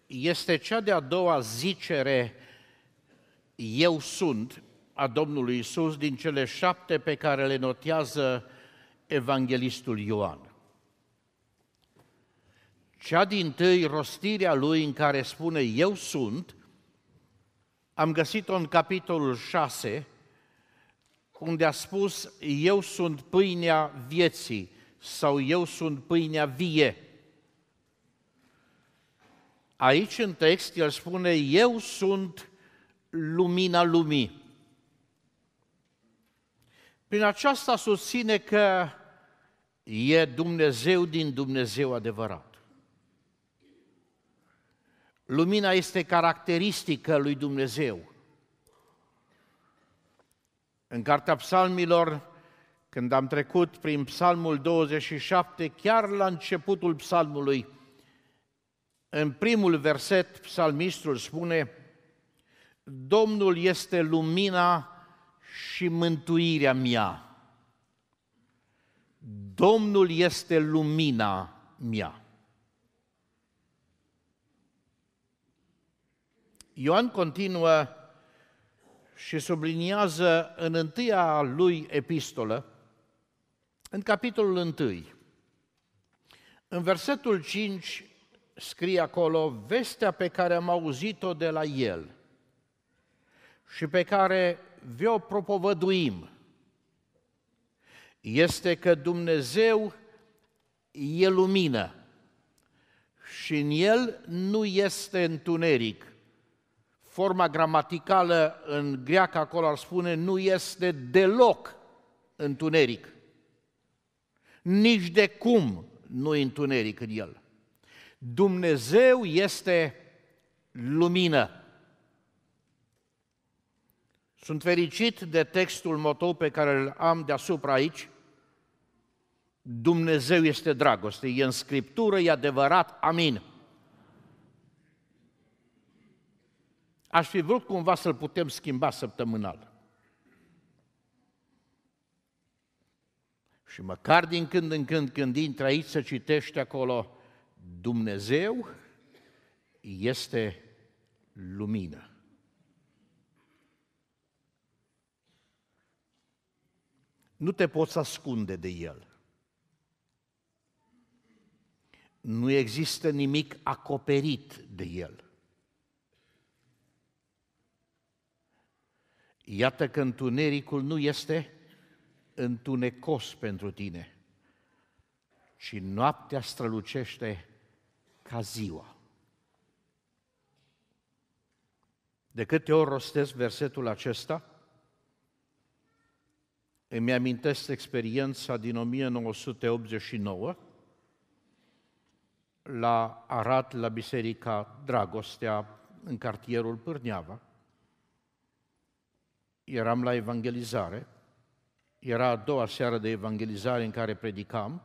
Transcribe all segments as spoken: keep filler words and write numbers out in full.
este cea de-a doua zicere, eu sunt, a Domnului Iisus din cele șapte pe care le notează evanghelistul Ioan. Cea dintâi, rostirea lui în care spune eu sunt, am găsit-o în capitolul șase, unde a spus eu sunt pâinea vieții sau eu sunt pâinea vie. Aici în text el spune eu sunt lumina lumii. Prin aceasta susține că e Dumnezeu din Dumnezeu adevărat. Lumina este caracteristică lui Dumnezeu. În Cartea Psalmilor, când am trecut prin Psalmul douăzeci și șapte, chiar la începutul psalmului, în primul verset, psalmistul spune Domnul este lumina și mântuirea mea. Domnul este lumina mea. Ioan continuă și subliniază în întâia lui epistolă, în capitolul unu, în versetul cinci scrie acolo, vestea pe care am auzit-o de la el și pe care vi-o propovăduim este că Dumnezeu e lumină și în el nu este întuneric. Forma gramaticală în greacă acolo ar spune nu este deloc întuneric. Nici de cum nu e întuneric în el. Dumnezeu este lumină. Sunt fericit de textul motou pe care îl am deasupra aici. Dumnezeu este dragoste. E în Scriptură, e adevărat. Amin. Aș fi vrut cumva să-l putem schimba săptămânal. Și măcar din când în când, când intră aici, să citești acolo, Dumnezeu este lumină. Nu te poți ascunde de El. Nu există nimic acoperit de El. Iată că întunericul nu este întunecos pentru tine, ci noaptea strălucește ca ziua. De câte ori rostesc versetul acesta, îmi amintesc experiența din o mie nouă sute optzeci și nouă, la Arad, la Biserica Dragostea, în cartierul Pârneava. Eram la evangelizare, era a doua seară de evangelizare în care predicam,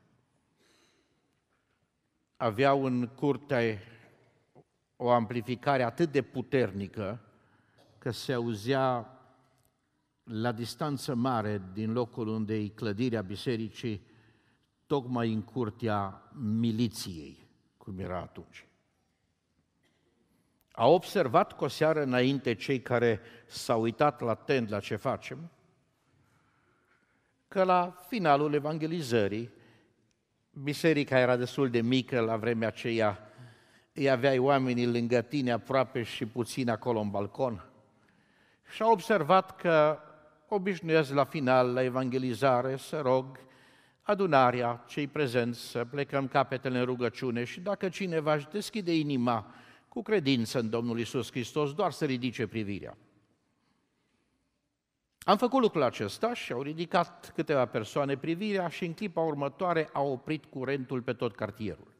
aveau în curte o amplificare atât de puternică că se auzea la distanță mare din locul unde e clădirea bisericii, tocmai în curtea miliției, cum era atunci. Au observat cu o seară înainte cei care s-au uitat latent la ce facem, că la finalul evangelizării, biserica era destul de mică la vremea aceea, îi aveai oamenii lângă tine aproape și puțin acolo în balcon, și au observat că obișnuiesc la final, la evangelizare, să rog adunarea, cei prezenți, să plecăm capetele în rugăciune și dacă cineva își deschide inima cu credință în Domnul Iisus Hristos, doar să ridice privirea. Am făcut lucrul acesta și au ridicat câteva persoane privirea și în clipa următoare au oprit curentul pe tot cartierul.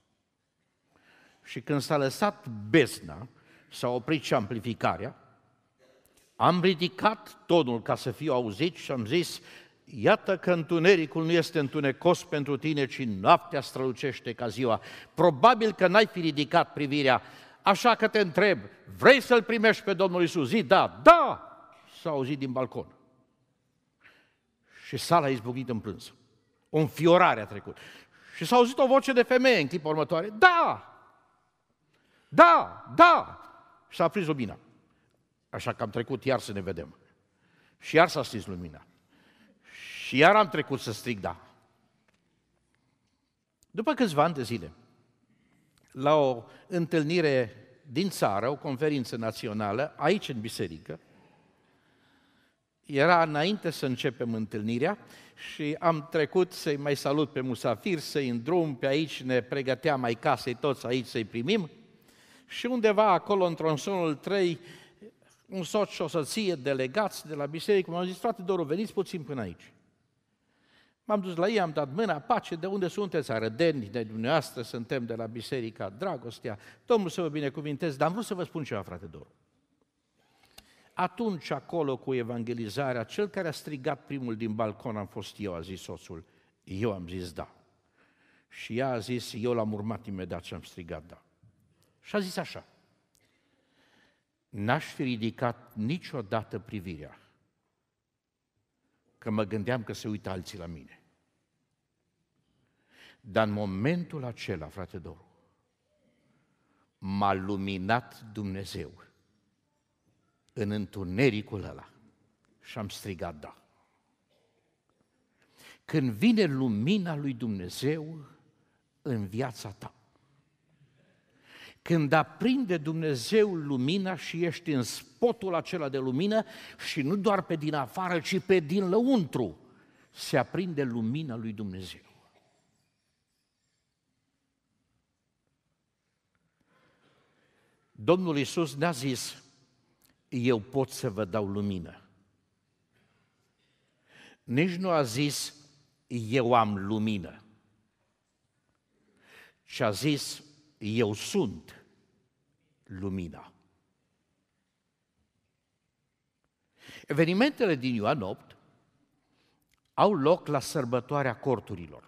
Și când s-a lăsat bezna, s-a oprit și amplificarea, am ridicat tonul ca să fiu auzit și am zis, iată că întunericul nu este întunecos pentru tine, ci noaptea strălucește ca ziua. Probabil că n-ai fi ridicat privirea, așa că te întreb, vrei să-L primești pe Domnul Iisus? Zi, da, da! S-a auzit din balcon. Și sala a izbucnit în plâns. O înfiorare a trecut. Și s-a auzit o voce de femeie în clipa următoare, da! Da, da! Și s-a aprins lumina. Așa că am trecut iar să ne vedem. Și iar s-a stins lumina. Și iar am trecut să strig da. După câțiva ani de zile, la o întâlnire din țară, o conferință națională, aici în biserică, era înainte să începem întâlnirea și am trecut să-i mai salut pe musafiri, să-i îndrum, pe aici ne pregăteam mai casei toți aici să-i primim și undeva acolo, în tronsonul trei, un soț și o soție delegați de la biserică m-au zis, frate Doru, veniți puțin până aici. M-am dus la ei, am dat mâna, pace, de unde sunteți? Arădeni, de dumneavoastră, suntem de la Biserica Dragostea, Domnul să vă binecuvinteze, dar am vrut să vă spun ceva, frate Doru. Atunci, acolo cu evangelizarea, cel care a strigat primul din balcon am fost eu, a zis soțul. Eu am zis da. Și ea a zis, eu l-am urmat imediat și am strigat da. Și a zis așa, n-aș fi ridicat niciodată privirea, că mă gândeam că se uită alții la mine. Dar în momentul acela, frate Doru, m-a luminat Dumnezeu în întunericul ăla și am strigat da. Când vine lumina lui Dumnezeu în viața ta, când aprinde Dumnezeu lumina și ești în spotul acela de lumină și nu doar pe din afară, ci pe din lăuntru, se aprinde lumina lui Dumnezeu. Domnul Iisus ne-a zis, eu pot să vă dau lumină. Nici nu a zis, eu am lumină, ci a zis, eu sunt lumina. Evenimentele din Ioan opt au loc la sărbătoarea corturilor.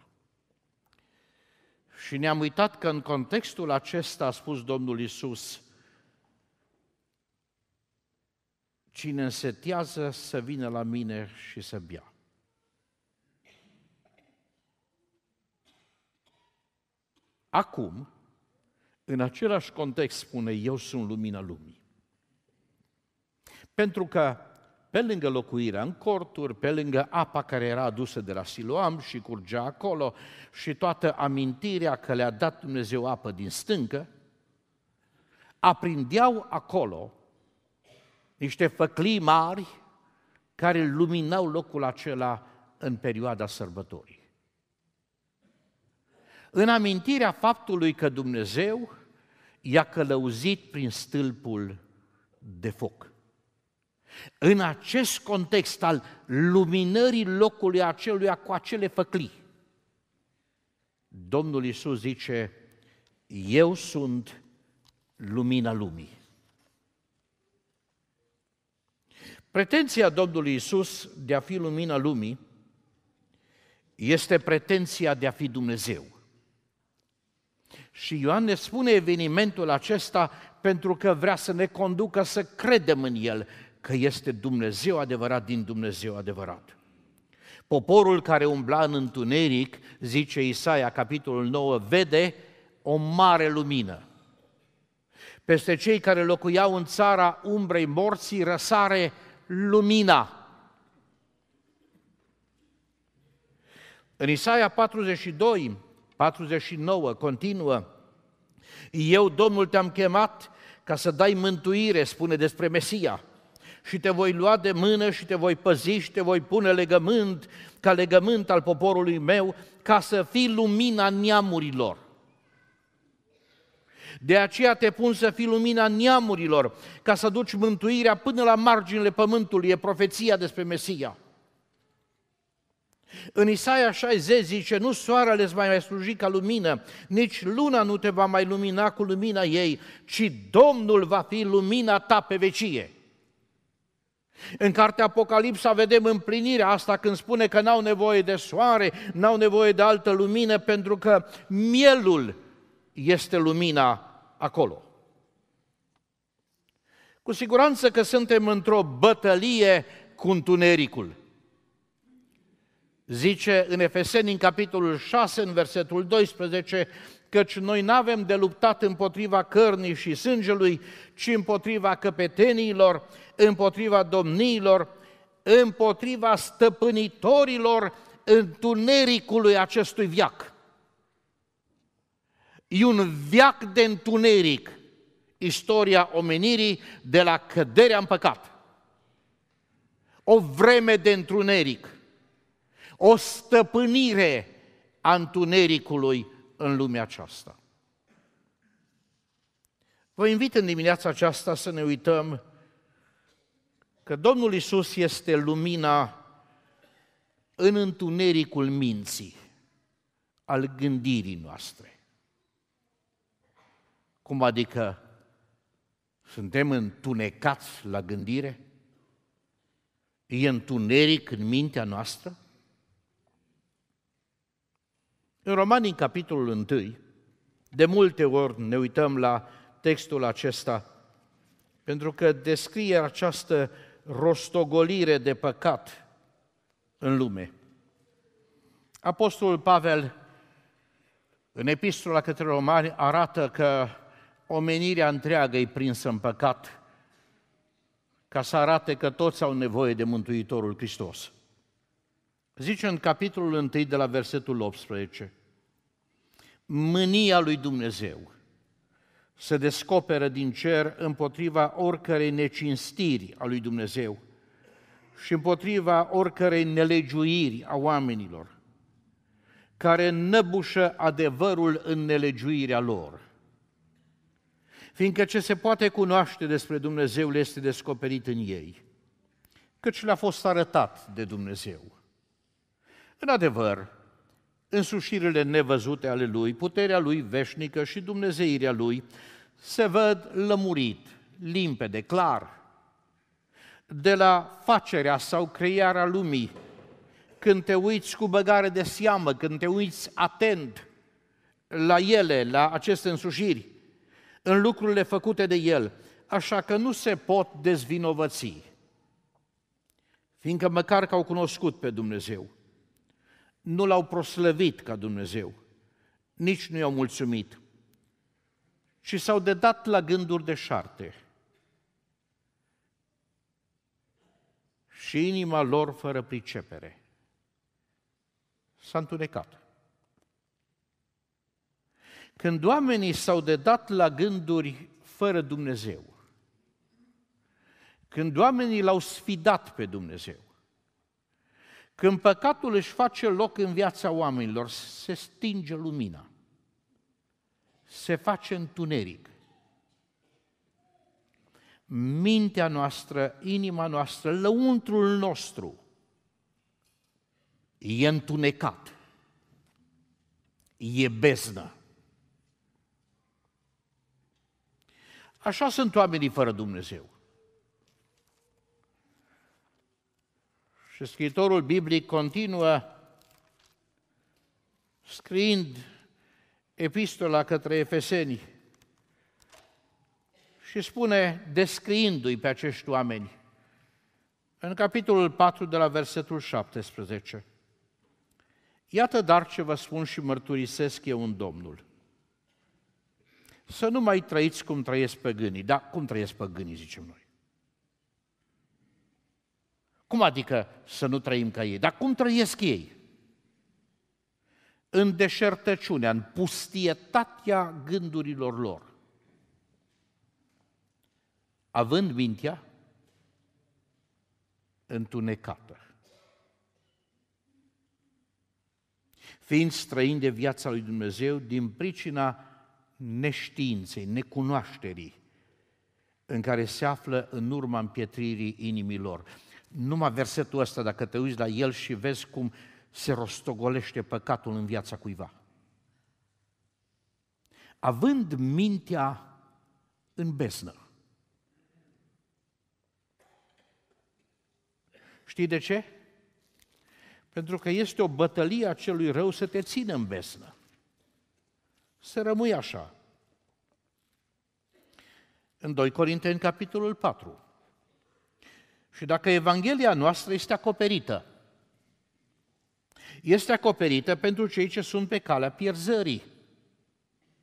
Și ne-am uitat că în contextul acesta a spus Domnul Iisus, cine însetează să vină la mine și să bea. Acum, în același context spune, eu sunt lumina lumii. Pentru că pe lângă locuirea în corturi, pe lângă apa care era adusă de la Siloam și curgea acolo și toată amintirea că le-a dat Dumnezeu apă din stâncă, aprindeau acolo niște făclii mari care luminau locul acela în perioada sărbătorii. În amintirea faptului că Dumnezeu i-a călăuzit prin stâlpul de foc. În acest context al luminării locului aceluia cu acele făclii, Domnul Iisus zice, eu sunt lumina lumii. Pretenția Domnului Iisus de a fi lumina lumii este pretenția de a fi Dumnezeu. Și Ioan ne spune evenimentul acesta pentru că vrea să ne conducă să credem în El, că este Dumnezeu adevărat din Dumnezeu adevărat. Poporul care umbla în întuneric, zice Isaia, capitolul nouă, vede o mare lumină. Peste cei care locuiau în țara umbrei morții răsare lumina. În Isaia patruzeci și doi, patruzeci și nouă, continuă, eu, Domnul, te-am chemat ca să dai mântuire, spune despre Mesia, și te voi lua de mână și te voi păzi și te voi pune legământ, ca legământ al poporului meu, ca să fii lumina neamurilor. De aceea te pun să fii lumina neamurilor, ca să duci mântuirea până la marginile pământului, e profeția despre Mesia. În Isaia șaizeci zice, nu soarele îți mai mai sluji ca lumină, nici luna nu te va mai lumina cu lumina ei, ci Domnul va fi lumina ta pe vecie. În cartea Apocalipsa vedem împlinirea asta când spune că n-au nevoie de soare, n-au nevoie de altă lumină, pentru că mielul este lumina acolo. Cu siguranță că suntem într-o bătălie cu întunericul. Zice în Efeseni, în capitolul șase, în versetul doisprezece, că căci noi n-avem de luptat împotriva cărnii și sângelui, ci împotriva căpeteniilor, împotriva domniilor, împotriva stăpânitorilor întunericului acestui veac. E un veac de întuneric, istoria omenirii de la căderea în păcat. O vreme de întuneric, o stăpânire a întunericului în lumea aceasta. Vă invit în dimineața aceasta să ne uităm că Domnul Iisus este lumina în întunericul minții, al gândirii noastre. Cum adică suntem întunecați la gândire? E întuneric în mintea noastră? În Romani, în capitolul unu, de multe ori ne uităm la textul acesta, pentru că descrie această rostogolire de păcat în lume. Apostolul Pavel, în epistola către Romani, arată că omenirea întreagă e prinsă în păcat, ca să arate că toți au nevoie de Mântuitorul Hristos. Zice în capitolul unu, de la versetul optsprezece, mânia lui Dumnezeu se descoperă din cer împotriva oricărei necinstiri a lui Dumnezeu și împotriva oricărei nelegiuiri a oamenilor, care năbușă adevărul în nelegiuirea lor. Fiindcă ce se poate cunoaște despre Dumnezeu le este descoperit în ei, căci le-a fost arătat de Dumnezeu. În adevăr, însușirile nevăzute ale Lui, puterea Lui veșnică și dumnezeirea Lui se văd lămurit, limpede, clar, de la facerea sau crearea lumii, când te uiți cu băgare de seamă, când te uiți atent la ele, la aceste însușiri, în lucrurile făcute de El, așa că nu se pot dezvinovăți, fiindcă măcar că au cunoscut pe Dumnezeu, nu L-au proslăvit ca Dumnezeu, nici nu i-au mulțumit, ci s-au dedat la gânduri deșarte. Și inima lor fără pricepere s-a întunecat. Când oamenii s-au dedat la gânduri fără Dumnezeu, când oamenii L-au sfidat pe Dumnezeu, când păcatul își face loc în viața oamenilor, se stinge lumina, se face întuneric. Mintea noastră, inima noastră, lăuntrul nostru e întunecat, e beznă. Așa sunt oamenii fără Dumnezeu. Și scriitorul biblic continuă scriind epistola către Efeseni și spune, descriindu-i pe acești oameni, în capitolul patru, de la versetul șaptesprezece, iată dar ce vă spun și mărturisesc eu în Domnul. Să nu mai trăiți cum trăiesc păgânii. Da, cum trăiesc păgânii, zicem noi. Cum adică să nu trăim ca ei? Dar cum trăiesc ei? În deșertăciunea, în pustietatea gândurilor lor. Având mintea întunecată. Fiind străini de viața lui Dumnezeu din pricina neștiinței, necunoașterii în care se află în urma împietririi inimilor. Numai versetul ăsta, dacă te uiți la el și vezi cum se rostogolește păcatul în viața cuiva. Având mintea în beznă. Știi de ce? Pentru că este o bătălie a celui rău să te țină în beznă. Să rămâi așa. În doi Corinteni, capitolul patru. Și dacă Evanghelia noastră este acoperită, este acoperită pentru cei ce sunt pe calea pierzării.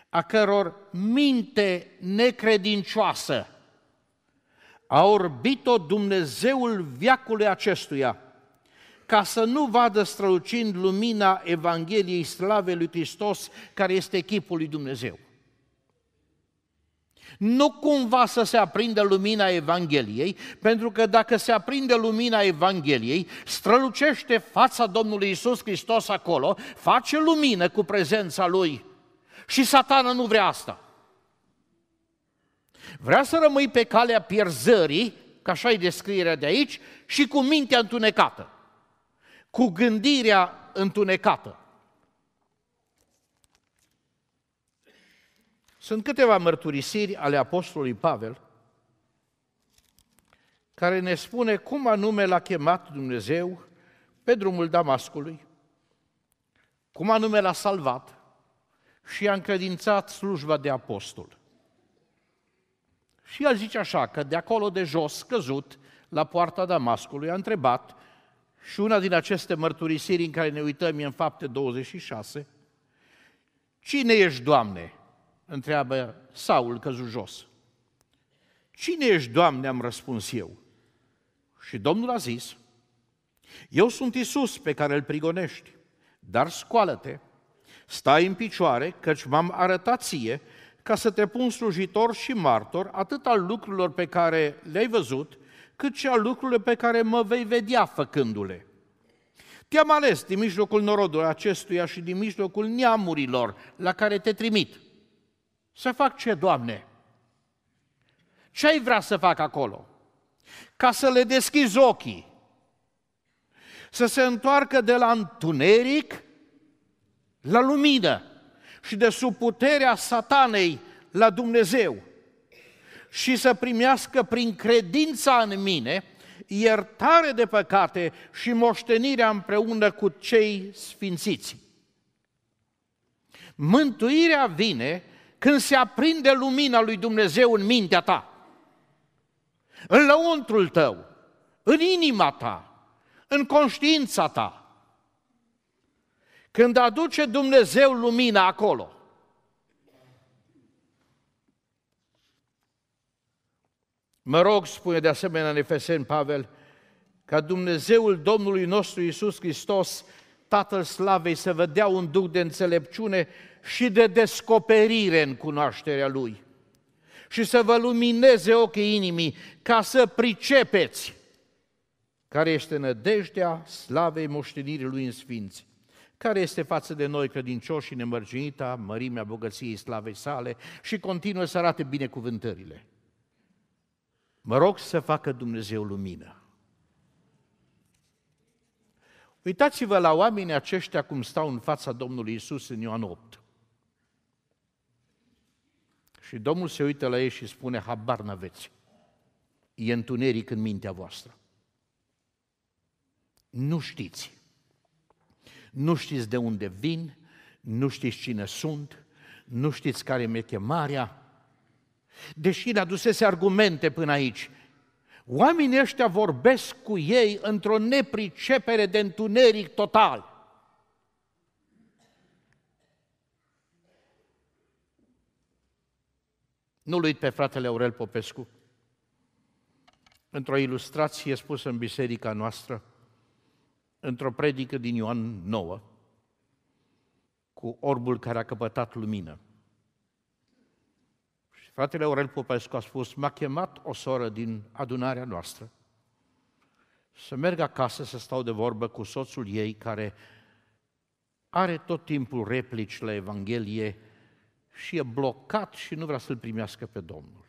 a căror minte necredincioasă a orbit-o Dumnezeul veacului acestuia, ca să nu vadă strălucind lumina Evangheliei slavei lui Hristos, care este chipul lui Dumnezeu. Nu cumva să se aprindă lumina Evangheliei, pentru că dacă se aprinde lumina Evangheliei, strălucește fața Domnului Iisus Hristos acolo, face lumină cu prezența Lui și Satana nu vrea asta. Vrea să rămâi pe calea pierzării, că așa e descrierea de aici, și cu mintea întunecată, cu gândirea întunecată. Sunt câteva mărturisiri ale apostolului Pavel care ne spune cum anume l-a chemat Dumnezeu pe drumul Damascului, cum anume l-a salvat și i-a încredințat slujba de apostol. Și el zice așa, că de acolo de jos, căzut, la poarta Damascului, a întrebat, și una din aceste mărturisiri în care ne uităm e în Fapte douăzeci și șase, cine ești, Doamne? Întreabă Saul căzut jos. Cine ești, Doamne? Am răspuns eu. Și Domnul a zis, eu sunt Iisus pe care îl prigonești, dar scoală-te, stai în picioare, căci m-am arătat ție, ca să te pun slujitor și martor, atât al lucrurilor pe care le-ai văzut, cât și al lucrurilor pe care mă vei vedea făcându-le. Te-am ales din mijlocul norodului acestuia și din mijlocul neamurilor la care te trimit. Să fac ce, Doamne? Ce ai vrea să fac acolo? Ca să le deschizi ochii, să se întoarcă de la întuneric la lumină și de sub puterea Satanei la Dumnezeu și să primească prin credința în mine iertare de păcate și moștenirea împreună cu cei sfințiți. Mântuirea vine când se aprinde lumina lui Dumnezeu în mintea ta, în lăuntrul tău, în inima ta, în conștiința ta. Când aduce Dumnezeu lumina acolo. Mă rog, spune de asemenea în Efeseni Pavel, ca Dumnezeul Domnului nostru Iisus Hristos, Tatăl Slavei, să vă dea un duh de înțelepciune și de descoperire în cunoașterea Lui și să vă lumineze ochii inimii ca să pricepeți care este nădejdea slavei moștenirii Lui în sfinți, care este față de noi credincioși și nemărginita mărimea bogăției slavei sale și continuă să arate binecuvântările. Mă rog să facă Dumnezeu lumină. Uitați-vă la oamenii aceștia cum stau în fața Domnului Iisus în Ioan opt. Și Domnul se uită la ei și spune, habar n-aveți, e întuneric în mintea voastră. Nu știți. Nu știți de unde vin, nu știți cine sunt, nu știți care mi-e chemarea. Deși le adusese argumente până aici, oamenii ăștia vorbesc cu ei într-o nepricepere de întuneric total. Nu-l uit pe fratele Aurel Popescu, într-o ilustrație spusă în biserica noastră, într-o predică din Ioan nouă, cu orbul care a căpătat lumină. Și fratele Aurel Popescu a spus, m-a chemat o soră din adunarea noastră să merg acasă să stau de vorbă cu soțul ei, care are tot timpul replici la Evanghelie și e blocat și nu vrea să-L primească pe Domnul.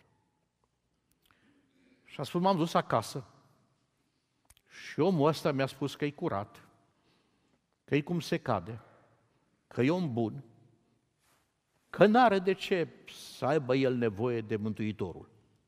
Și a spus, m-am dus acasă și omul ăsta mi-a spus că e curat, că e cum se cade, că e om bun, că n-are de ce să aibă el nevoie de Mântuitorul.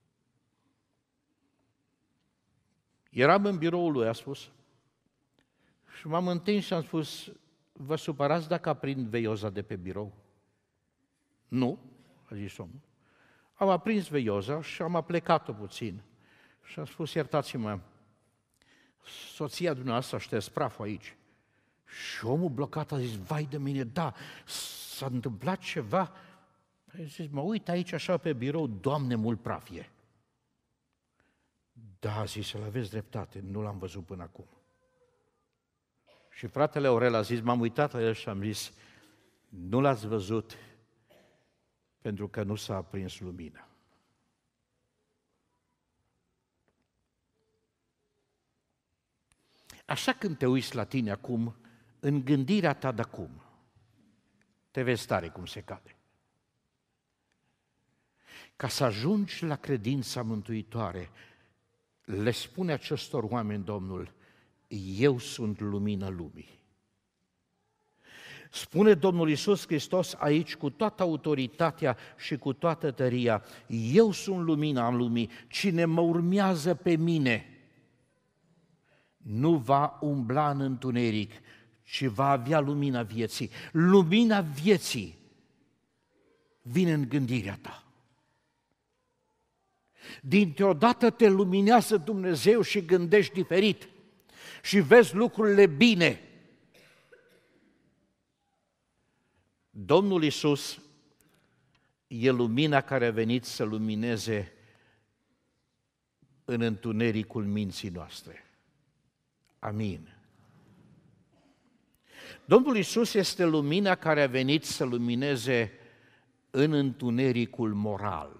Eram în biroul lui, a spus, și m-am întins și am spus, vă supărați dacă aprind veioza de pe birou? Nu, a zis omul. Am aprins veioza și am aplecat-o puțin. Și am spus, iertați-mă, soția dumneavoastră a șters praful aici. Și omul blocat a zis, vai de mine, da, s-a întâmplat ceva. Păi zis, mă uit aici așa pe birou, Doamne, mult praf e. Da, zis, îl aveți dreptate, nu l-am văzut până acum. Și fratele Aurel a zis, m-am uitat la el și am zis, nu l-ați văzut pentru că nu s-a aprins lumina. Așa când te uiți la tine acum, în gândirea ta de acum, te vezi tare cum se cade. Ca să ajungi la credința mântuitoare, le spune acestor oameni Domnul, eu sunt lumina lumii. Spune Domnul Iisus Hristos aici cu toată autoritatea și cu toată tăria, eu sunt lumina lumii, cine mă urmează pe mine nu va umbla în întuneric, ci va avea lumina vieții. Lumina vieții vine în gândirea ta. Dintr-o dată te luminează Dumnezeu și gândești diferit și vezi lucrurile bine. Domnul Iisus e lumina care a venit să lumineze în întunericul minții noastre. Amin. Domnul Iisus este lumina care a venit să lumineze în întunericul moral.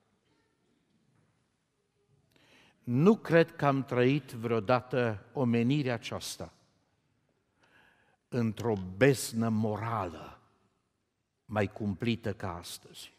Nu cred că am trăit vreodată omenirea aceasta într-o beznă morală mai cumplită ca astăzi.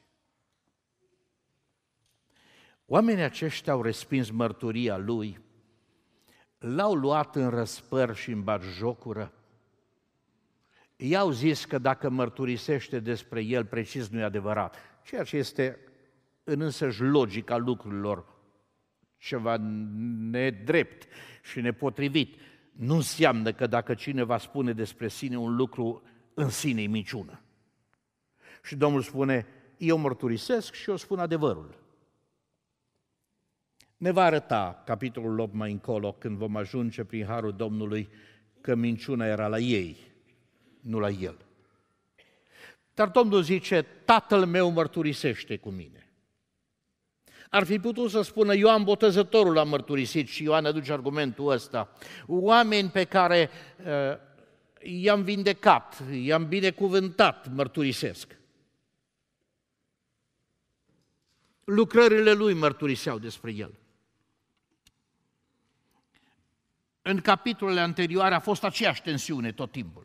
Oamenii aceștia au respins mărturia lui, l-au luat în răspăr și în batjocură. I-au zis că dacă mărturisește despre el, precis nu e adevărat, ceea ce este în însăși logica lucrurilor ceva nedrept și nepotrivit. Nu înseamnă că dacă cineva spune despre sine un lucru, în sine-i minciună. Și Domnul spune, eu mărturisesc și eu spun adevărul. Ne va arăta capitolul opt mai încolo, când vom ajunge prin harul Domnului, că minciuna era la ei, nu la el. Dar Domnul zice, Tatăl meu mărturisește cu mine. Ar fi putut să spună, Ioan Botezătorul a mărturisit și Ioan aduce argumentul ăsta. Oameni pe care uh, i-am vindecat, i-am binecuvântat, mărturisesc. Lucrările lui mărturiseau despre el. În capitolele anterioare a fost aceeași tensiune tot timpul.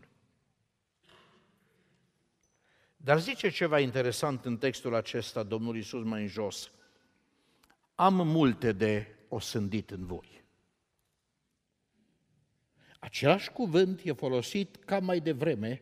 Dar zice ceva interesant în textul acesta, Domnul Iisus mai în jos. Am multe de osândit în voi. Același cuvânt e folosit ca mai devreme,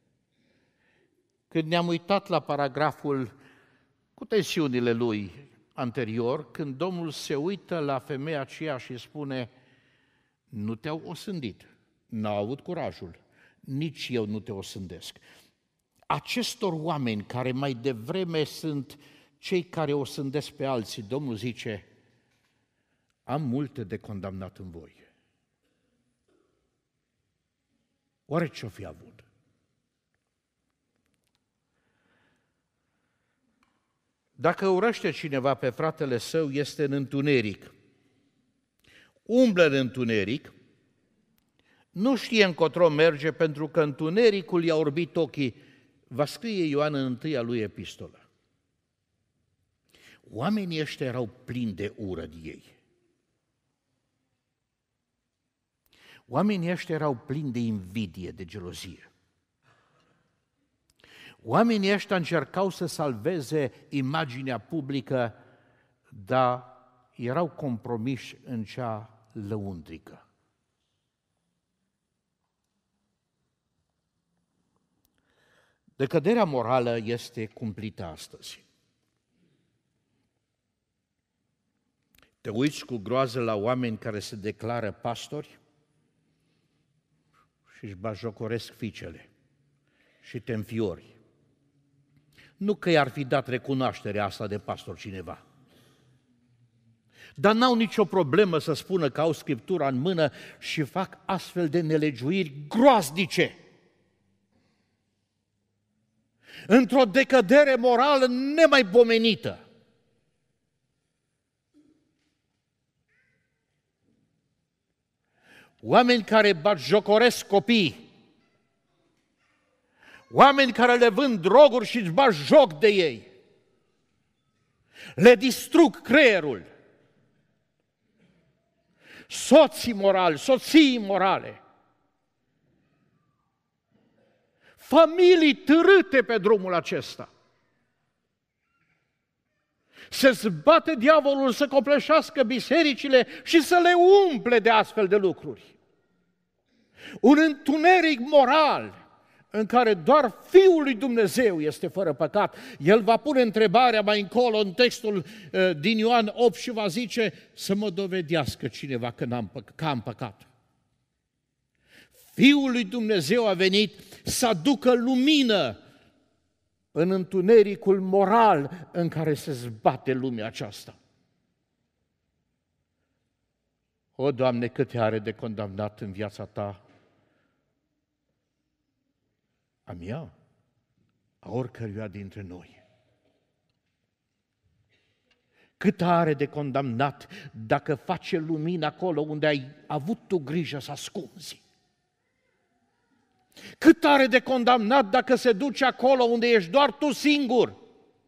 când ne-am uitat la paragraful cu tensiunile lui anterior, când Domnul se uită la femeia aceea și spune, nu te-au osândit, n-au avut curajul, nici eu nu te osândesc. Acestor oameni care mai devreme sunt cei care osândesc pe alții, Domnul zice, am multe de condamnat în voi. Oare ce-o fi avut? Dacă urăște cineva pe fratele său, este în întuneric. Umblă în întuneric, nu știe încotro merge pentru că întunericul i-a orbit ochii. Va scrie Ioan în întâia lui epistolă. Oamenii ăștia erau plini de ură de ei. Oamenii ăștia erau plini de invidie, de gelozie. Oamenii ăștia încercau să salveze imaginea publică, dar erau compromiși în cea lăuntrică. Decăderea morală este cumplită astăzi. Te uiți cu groază la oameni care se declară pastori și își bajocoresc fiicele și te înfiori. Nu că i-ar fi dat recunoașterea asta de pastor cineva, dar n-au nicio problemă să spună că au Scriptura în mână și fac astfel de nelegiuiri groaznice. într-o decădere morală nemaipomenită. Oameni care batjocoresc copii, oameni care le vând droguri și își bat joc de ei, le distrug creierul, soții morali, soții morale, familii târâte pe drumul acesta. Se zbate diavolul să copleșească bisericile și să le umple de astfel de lucruri. Un întuneric moral în care doar Fiul lui Dumnezeu este fără păcat. El va pune întrebarea mai încolo în textul uh, din Ioan opt și va zice să mă dovedească cineva că, n-am păc- că am păcat. Fiul lui Dumnezeu a venit să aducă lumină în întunericul moral în care se zbate lumea aceasta. O, Doamne, câte are de condamnat în viața Ta, a mea, a oricăruia dintre noi. Cât are de condamnat dacă face lumină acolo unde ai avut tu grijă să ascunzi. Cât are de condamnat dacă se duce acolo unde ești doar tu singur.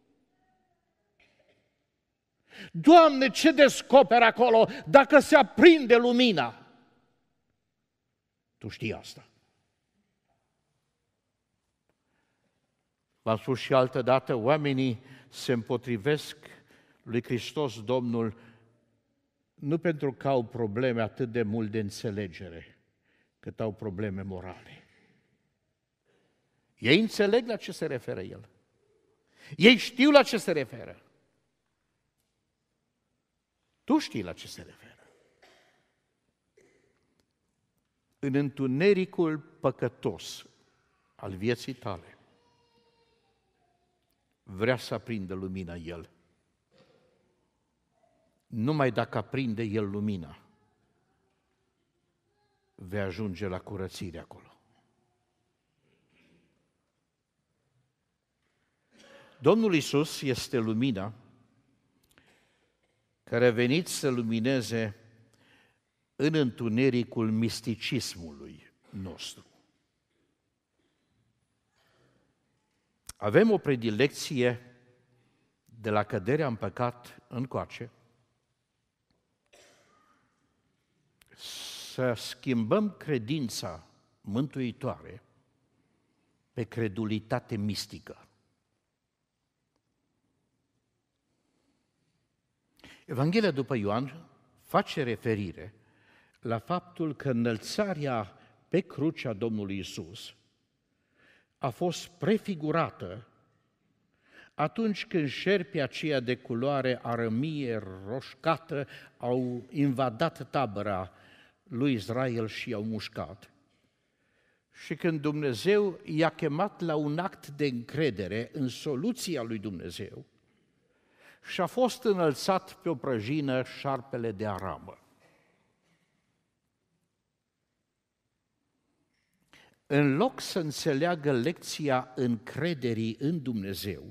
Doamne, ce descoperi acolo dacă se aprinde lumina? Tu știi asta. V-am spus și altă dată, oamenii se împotrivesc lui Hristos Domnul nu pentru că au probleme atât de mult de înțelegere, cât au probleme morale. Ei înțeleg la ce se referă El. Ei știu la ce se referă. Tu știi la ce se referă. În întunericul păcătos al vieții tale, vrea să aprindă lumina El. Numai dacă aprinde El lumina, vei ajunge la curățire acolo. Domnul Iisus este lumina care a venit să lumineze în întunericul misticismului nostru. Avem o predilecție de la căderea în păcat încoace să schimbăm credința mântuitoare pe credulitate mistică. Evanghelia după Ioan face referire la faptul că înălțarea pe crucea Domnului Iisus a fost prefigurată atunci când șerpii aceia de culoare arămie roșcată au invadat tabăra lui Israel și i-au mușcat. Și când Dumnezeu i-a chemat la un act de încredere în soluția lui Dumnezeu, și a fost înălțat pe o prăjină șarpele de aramă. În loc să înțeleagă lecția încrederii în Dumnezeu,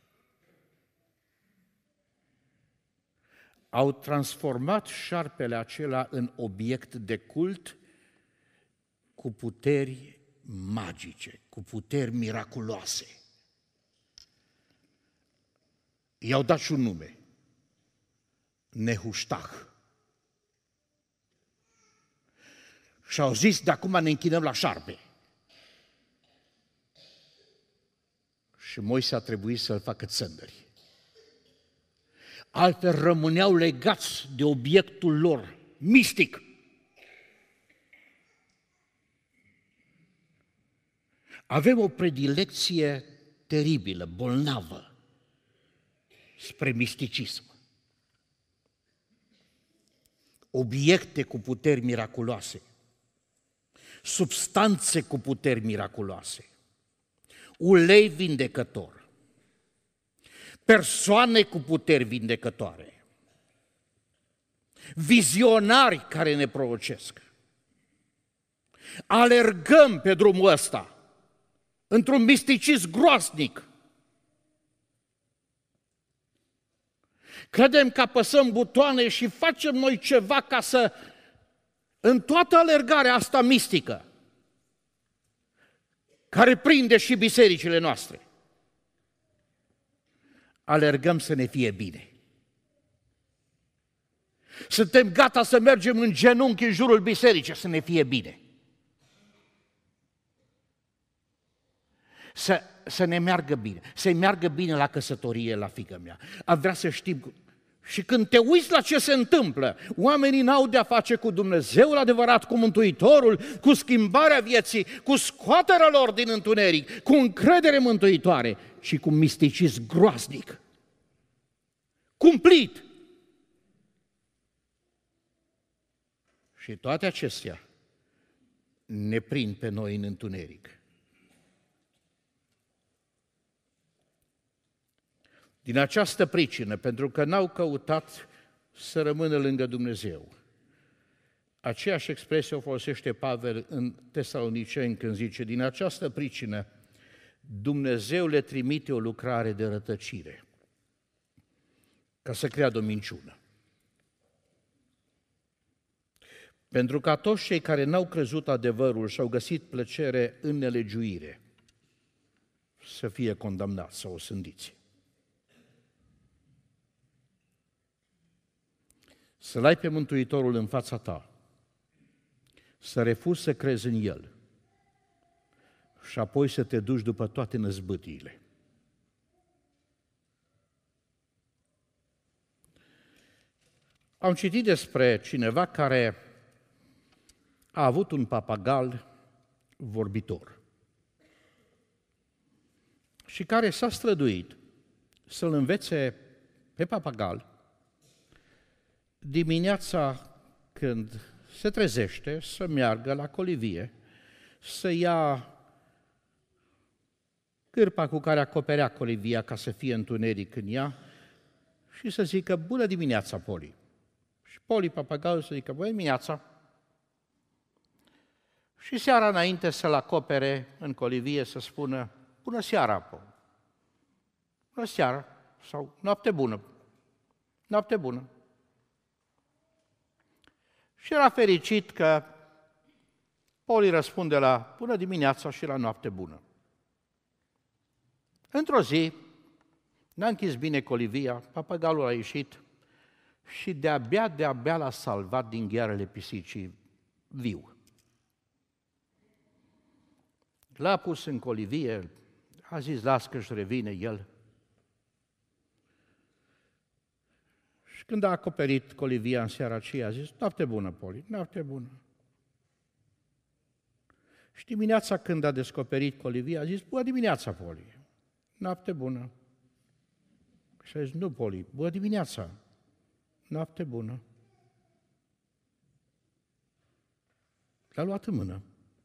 au transformat șarpele acela în obiect de cult cu puteri magice, cu puteri miraculoase. I-au dat și un nume, Nehuștah. Și au zis, de acum ne închinăm la șarpe. Și Moise a trebuit să-l facă țândări. Altfel rămâneau legați de obiectul lor, mistic. Avem o predilecție teribilă, bolnavă, spre misticism. Obiecte cu puteri miraculoase, substanțe cu puteri miraculoase, ulei vindecător, persoane cu puteri vindecătoare, vizionari care ne prorocesc. Alergăm pe drumul ăsta într-un misticism groasnic. Credem că apăsăm butoane și facem noi ceva ca să, în toată alergarea asta mistică, care prinde și bisericile noastre, alergăm să ne fie bine. Suntem gata să mergem în genunchi în jurul bisericii, să ne fie bine. Să, să ne meargă bine, să-i meargă bine la căsătorie, la fiica mea. Am vrea să știm. Și când te uiți la ce se întâmplă, oamenii n-au de-a face cu Dumnezeul adevărat, cu Mântuitorul, cu schimbarea vieții, cu scoaterea lor din întuneric, cu încredere mântuitoare și cu misticism groaznic. Cumplit! Și toate acestea ne prind pe noi în întuneric. Din această pricină, pentru că n-au căutat să rămână lângă Dumnezeu. Aceeași expresie o folosește Pavel în Tesaloniceni când zice, din această pricină Dumnezeu le trimite o lucrare de rătăcire ca să creadă o minciună. Pentru ca toți cei care n-au crezut adevărul și au găsit plăcere în nelegiuire să fie condamnați sau osândiți. Să-L ai pe Mântuitorul în fața ta, să refuzi să crezi în El și apoi să te duci după toate năzbâtiile. Am citit despre cineva care a avut un papagal vorbitor și care s-a străduit să-l învețe pe papagal dimineața când se trezește să meargă la colivie, să ia cârpa cu care acoperea colivia ca să fie întuneric în ea și să zică, bună dimineața, Poli. Și Poli, papagalul, să zică, bună dimineața. Și seara înainte să-l acopere în colivie să spună, bună seara, Poli. Bună seara sau noapte bună. Noapte bună. Și era fericit că Poli răspunde la bună dimineața și la noapte bună. Într-o zi, n-a închis bine colivia, papagalul a ieșit și de-abia, de-abia l-a salvat din ghearele pisicii viu. L-a pus în colivie, a zis, las că își revine el. Și când a acoperit colivia în seara aceea, a zis, noapte bună, Poli, noapte bună. Și dimineața când a descoperit colivia, a zis, bună dimineața, Poli, noapte bună. Și a zis, nu, Poli, bună dimineața, noapte bună. L-a luat în mână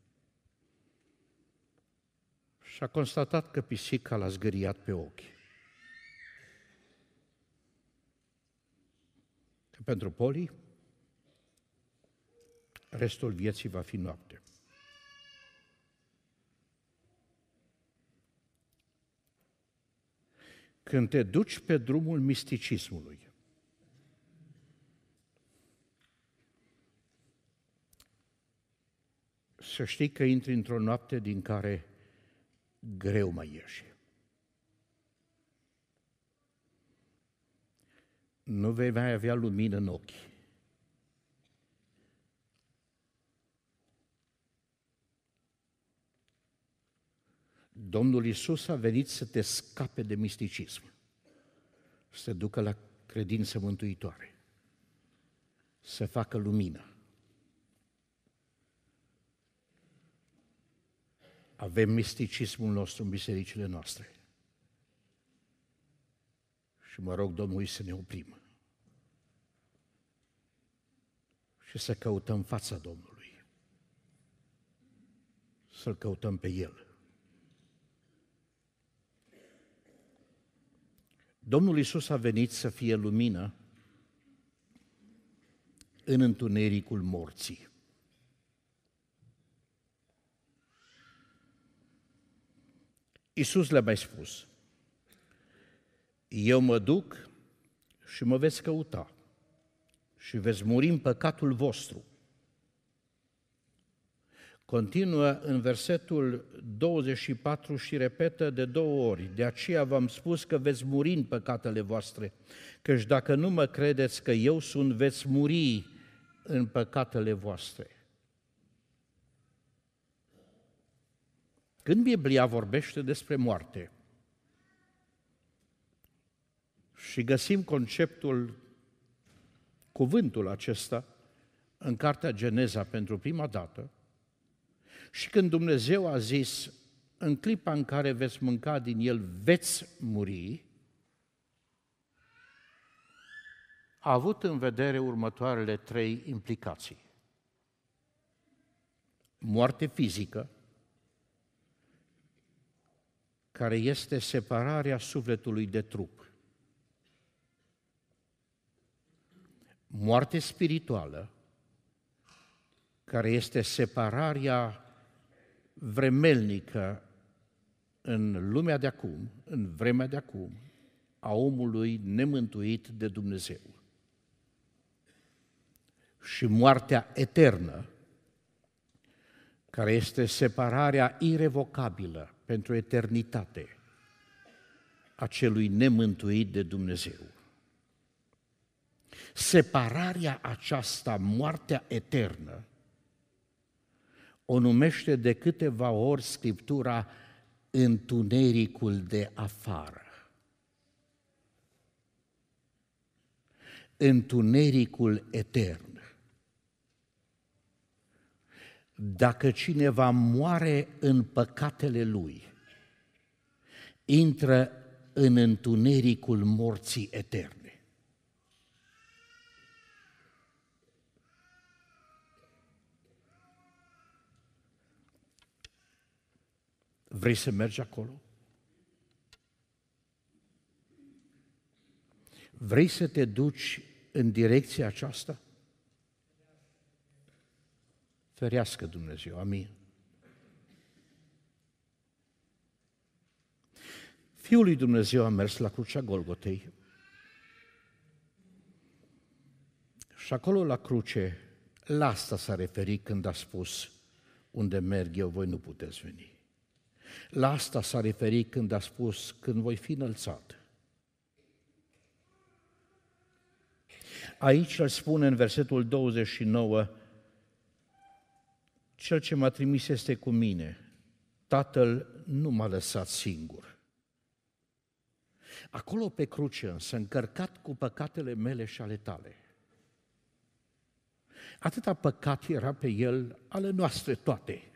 și a constatat că pisica l-a zgâriat pe ochi. Că pentru Poli, restul vieții va fi noapte. Când te duci pe drumul misticismului, să știi că intri într-o noapte din care greu mai ieși. Nu vei mai avea lumină în ochi. Domnul Iisus a venit să te scape de misticism, să te ducă la credință mântuitoare, să facă lumină. Avem misticismul nostru în bisericile noastre. Și mă rog Domnului să ne oprim și să căutăm fața Domnului, să-L căutăm pe El. Domnul Iisus a venit să fie lumină în întunericul morții. Iisus le-a mai spus, eu mă duc și mă veți căuta și veți muri în păcatul vostru. Continuă în versetul douăzeci și patru și repetă de două ori: de aceea v-am spus că veți muri în păcatele voastre, căci dacă nu mă credeți că eu sunt, veți muri în păcatele voastre. Când Biblia vorbește despre moarte și găsim conceptul, cuvântul acesta în cartea Geneza pentru prima dată, și când Dumnezeu a zis, în clipa în care veți mânca din el, veți muri, a avut în vedere următoarele trei implicații. Moarte fizică, care este separarea sufletului de trup. Moarte spirituală, care este separarea vremelnică în lumea de acum, în vremea de acum, a omului nemântuit de Dumnezeu. Și moartea eternă, care este separarea irevocabilă pentru eternitate a celui nemântuit de Dumnezeu. Separarea aceasta, moartea eternă, o numește de câteva ori Scriptura întunericul de afară. Întunericul etern. Dacă cineva moare în păcatele lui, intră în întunericul morții eterne. Vrei să mergi acolo? Vrei să te duci în direcția aceasta? Ferească Dumnezeu, amin. Fiul lui Dumnezeu a mers la crucea Golgotei și acolo la cruce, la asta s-a referit când a spus: unde merg eu, voi nu puteți veni. La asta s-a referit când a spus: când voi fi înălțat. Aici îl spune în versetul douăzeci și nouă: cel ce m-a trimis este cu mine, Tatăl nu m-a lăsat singur. Acolo pe cruce însă, încărcat cu păcatele mele și ale tale, atâta păcat era pe el, ale noastre toate,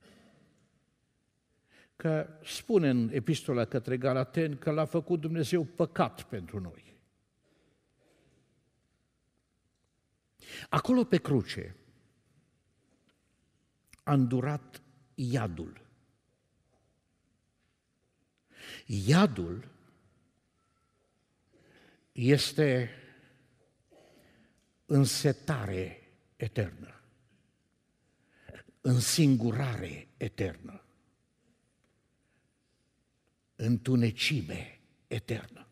că spune în epistola către Galateni că l-a făcut Dumnezeu păcat pentru noi. Acolo pe cruce a îndurat iadul. Iadul este însetare eternă, însingurare eternă, întunecime eternă.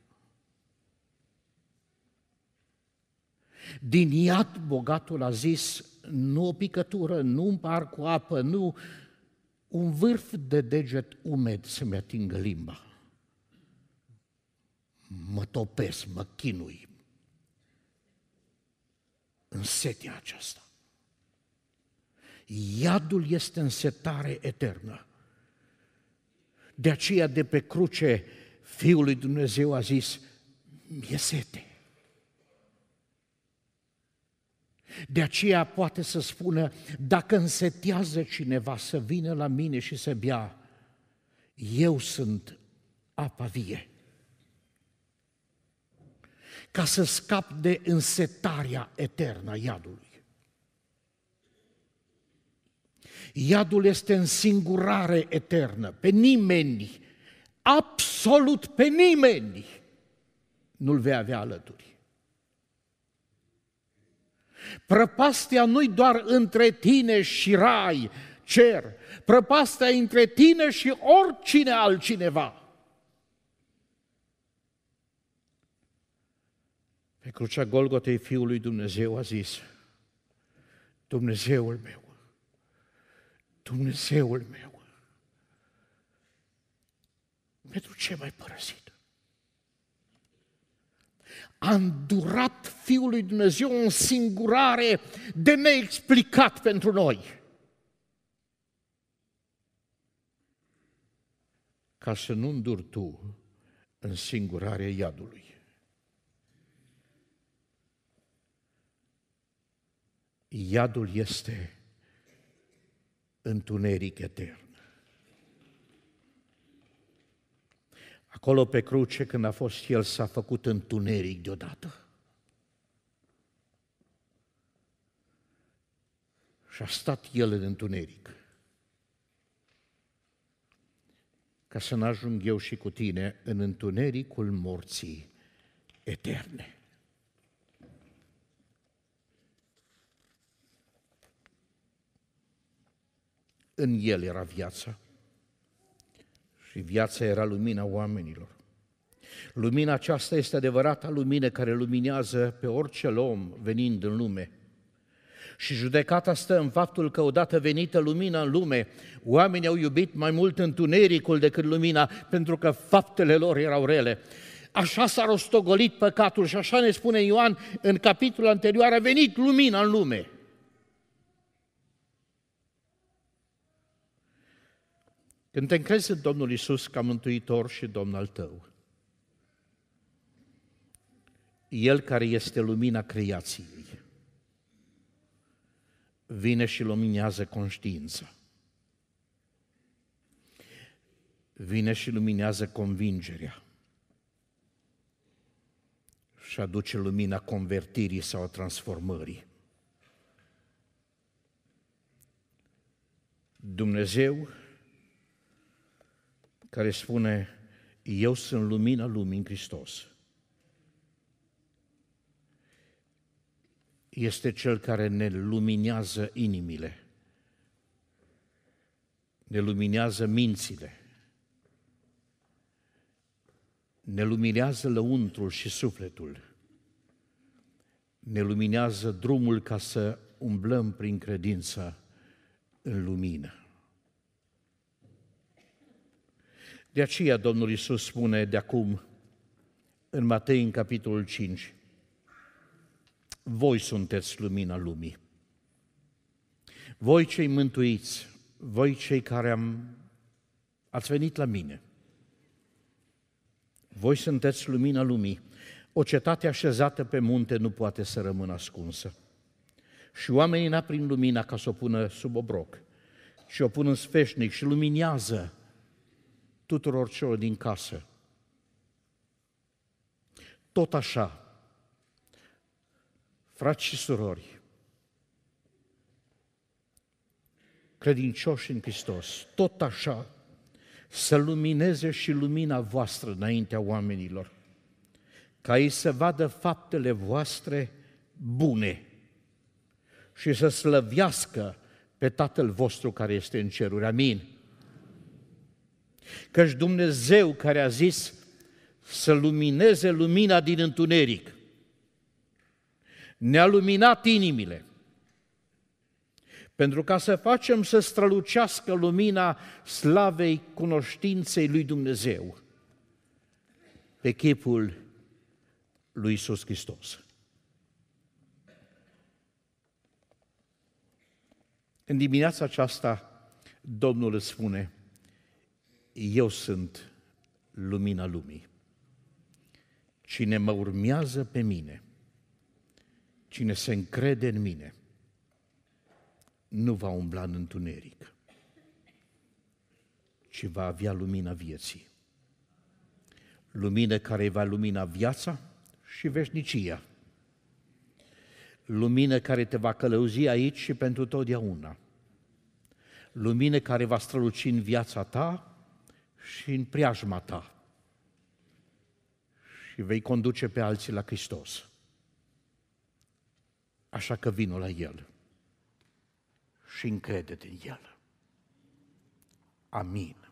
Din iad bogatul a zis: nu o picătură, nu un par cu apă, nu un vârf de deget umed să-mi atingă limba. Mă topesc, mă chinui în setea aceasta. Iadul este însetare eternă. De aceea de pe cruce Fiul lui Dumnezeu a zis: mi-e sete. De aceea poate să spună: dacă însetează cineva să vină la mine și să bea, eu sunt apa vie. Ca să scap de însetarea eternă a iadului. Iadul este însingurare eternă. Pe nimeni, absolut pe nimeni, nu-l vei avea alături. Prăpastia nu-i doar între tine și rai, cer. Prăpastia e între tine și oricine altcineva. Pe crucea Golgotei Fiul lui Dumnezeu a zis: Dumnezeul meu, Dumnezeul meu, pentru ce m-ai părăsit? A îndurat Fiul lui Dumnezeu o însingurare de neexplicat pentru noi, ca să nu înduri tu însingurarea iadului. Iadul este întuneric etern. Acolo pe cruce, când a fost El, s-a făcut întuneric deodată. Și a stat El în întuneric. Ca să n-ajung eu și cu tine în întunericul morții eterne. În El era viața și viața era lumina oamenilor. Lumina aceasta este adevărata lumină care luminează pe orice om venind în lume. Și judecata stă în faptul că odată venită lumina în lume, oamenii au iubit mai mult întunericul decât lumina, pentru că faptele lor erau rele. Așa s-a rostogolit păcatul și așa ne spune Ioan în capitolul anterior: a venit lumina în lume. Când te încrezi în Domnul Iisus ca Mântuitor și Domn al tău, El care este lumina creației, vine și luminează conștiința. Vine și luminează convingerea și aduce lumina convertirii sau a transformării. Dumnezeu care spune: eu sunt lumina lumii în Hristos, este Cel care ne luminează inimile, ne luminează mințile, ne luminează lăuntrul și sufletul, ne luminează drumul ca să umblăm prin credință în lumină. De aceea Domnul Iisus spune de acum în Matei, în capitolul cinci: voi sunteți lumina lumii. Voi cei mântuiți, voi cei care am, ați venit la mine. Voi sunteți lumina lumii. O cetate așezată pe munte nu poate să rămână ascunsă. Și oamenii n-aprind lumina ca să o pună sub obroc, și o pun în sfeșnic și luminează tuturor celor din casă. Tot așa, frați și surori, credincioși în Hristos, tot așa să lumineze și lumina voastră înaintea oamenilor, ca ei să vadă faptele voastre bune și să slăvească pe Tatăl vostru care este în ceruri. Amin. Căci Dumnezeu care a zis să lumineze lumina din întuneric, ne-a luminat inimile, pentru ca să facem să strălucească lumina slavei cunoștinței lui Dumnezeu pe chipul lui Iisus Hristos. În dimineața aceasta, Domnul îți spune: eu sunt lumina lumii. Cine mă urmează pe mine, cine se încrede în mine, nu va umbla în întuneric, ci va avea lumina vieții. Lumină care va lumina viața și veșnicia. Lumină care te va călăuzi aici și pentru totdeauna. Lumină care va străluci în viața ta și în preajma ta. Și vei conduce pe alții la Hristos. Așa că vino la El și încrede-te în El. Amin.